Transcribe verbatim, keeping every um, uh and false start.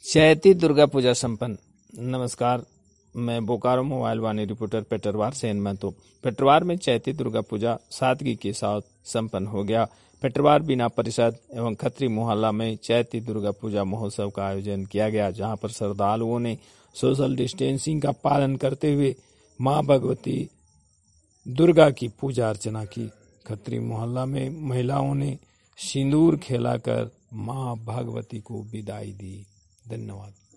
चैती दुर्गा पूजा संपन्न। नमस्कार, मैं बोकारो मोबाइल वाणी रिपोर्टर पेटरवार सेन महतो। पेटरवार में चैती दुर्गा पूजा सादगी के साथ संपन्न हो गया। पेटरवार बीना परिषद एवं खत्री मोहल्ला में चैती दुर्गा पूजा महोत्सव का आयोजन किया गया, जहां पर श्रद्धालुओं ने सोशल डिस्टेंसिंग का पालन करते हुए मां भगवती दुर्गा की पूजा अर्चना की। खत्री मोहल्ला में महिलाओं ने सिंदूर खेलाकर मां भगवती को विदाई दी। धन्यवाद।